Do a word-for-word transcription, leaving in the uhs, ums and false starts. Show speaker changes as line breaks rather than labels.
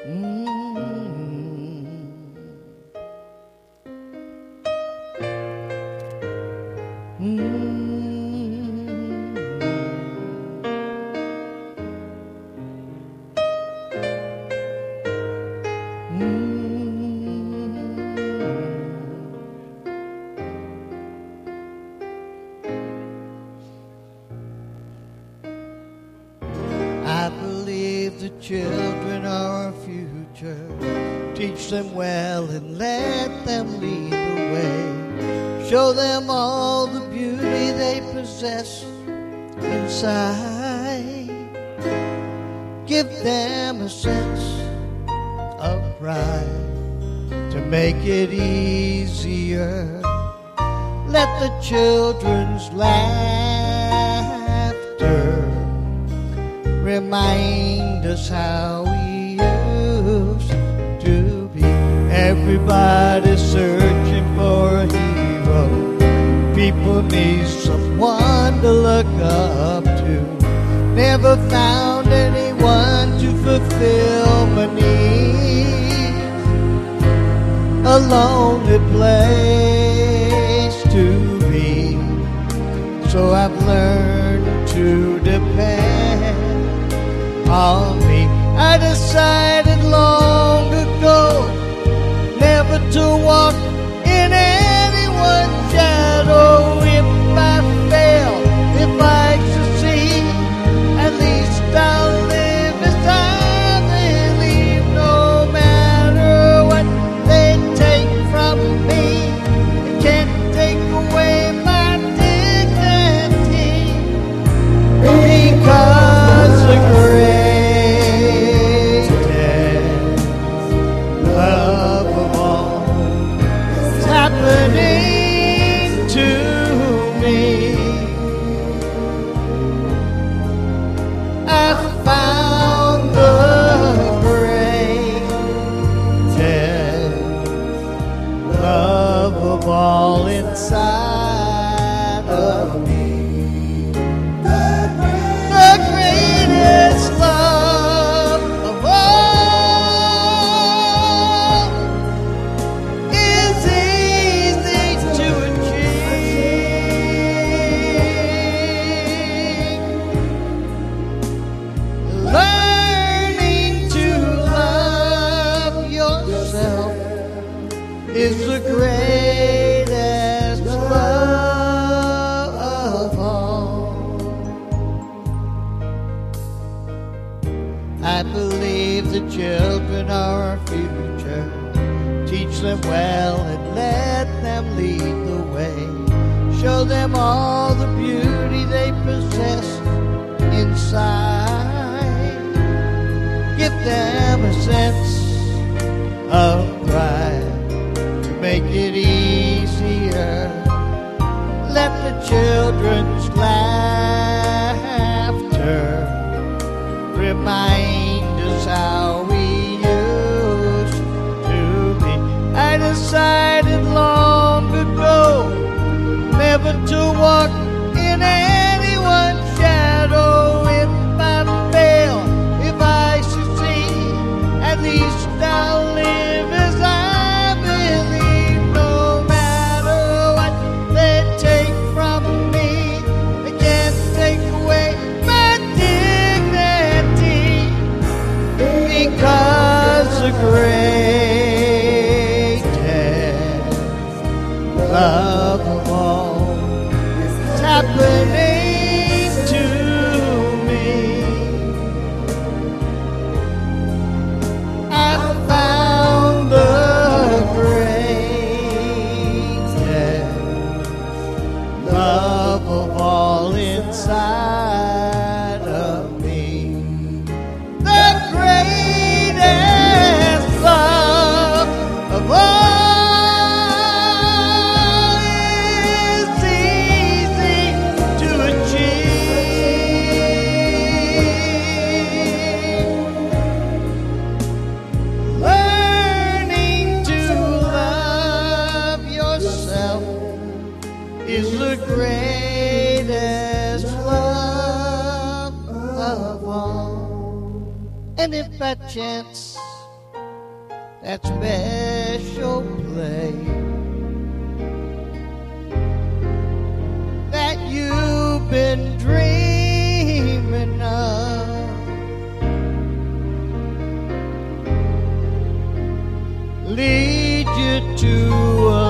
I believe the children are our future. Teach them well and let them lead the way. Show them all the beauty they possess inside. Give them a sense of pride to make it easier. Let the children's laughter remind us how we used to be. Everybody's searching for a hero. People need someone to look up to. Never found anyone to fulfill my needs. A lonely place to be. So I've learned to depend on me. I decided long ago never to walk in anyone's shadow. If I fail, if I succeed, at least I'll live as I believe. No matter what they take from me, it can't take away my dignity, because the greatest love of all is happening to me. I found the greatest love of all inside of me. The greatest love of all is easy to achieve. Learning to love yourself is the greatest love of all. I believe the children are our future. Teach them well and let them lead the way. Show them all the beauty they possess inside. Give them a sense of pride to make it easier. Let the children's laughter remind us how we used to be. I decided long ago never to walk in anyone's shadow. If I fail, if I succeed, at least I'll live as I believe. No matter what they take from me, they can't take away my dignity, because the greatest love of all is happening to me. I found the greatest love of all inside of me. The greatest love of all is easy to achieve. Learning to love yourself is the greatest love of all. And if by chance that special place that you've been dreaming of. Lead you to a